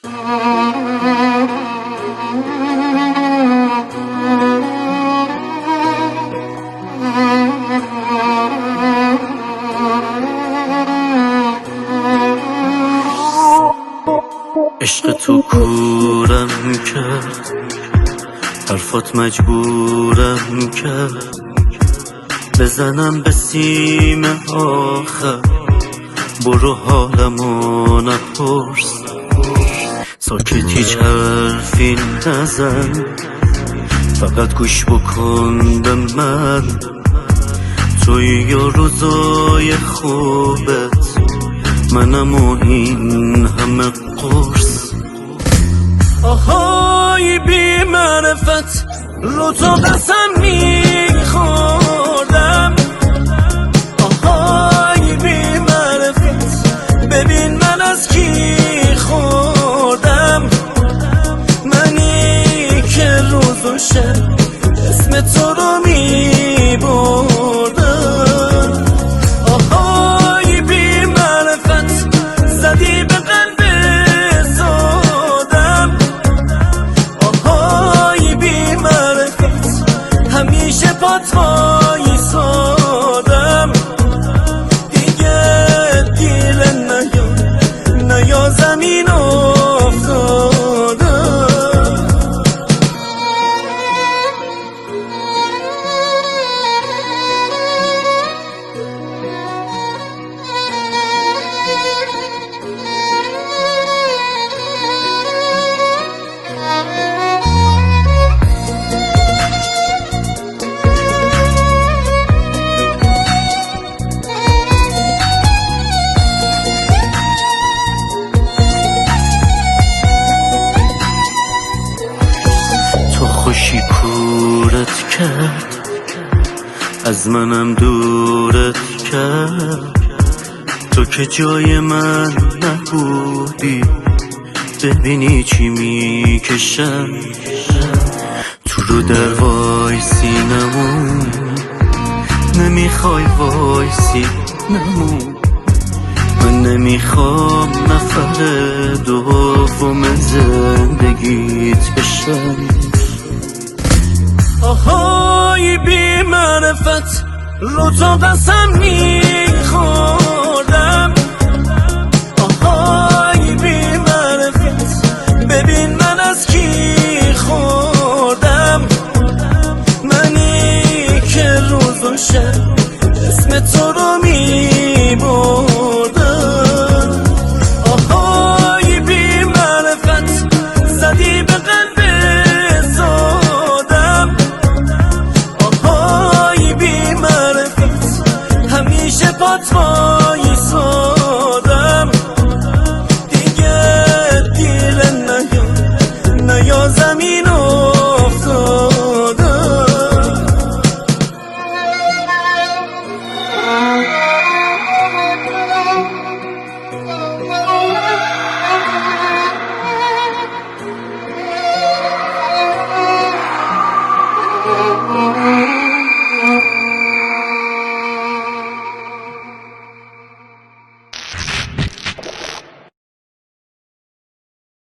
عشق تو کورم کرد، حرفات مجبورم کرد بزنم به سیم آخر. برو حالمو نپرس، ساکت هیچ حرفی نزن، فقط گوش بکن به من. توی یا روزای خوبت، منم و این همه قرص. آهای بی معرفت، رو تو قسم میخوردم. آهای بی معرفت، ببین من از کی خوردم. منی که روز و شب اسم تو رو میبردم. آهای بی معرفت، زدی به قلب سادم. آهای بی معرفت، همیشه پات وایسادم. دیگه دیر نیا زمین افتادم. خوشی کورت کرد، از منم دورت کرد. تو که جای من نبودی، ببینی چی میکشم. تو رو در وایسی نمون، نمیخوای وایسی نمون. من نمیخوام نفر دوم زندگیت بشم. آهای بی معرفت، رو تو قسم میخوردم. آهای بی معرفت، ببین من از کی خوردم. منی که روز و شب اسم تو رو میبردم. آهای بی معرفت، زدی به قلب همیشه پات وای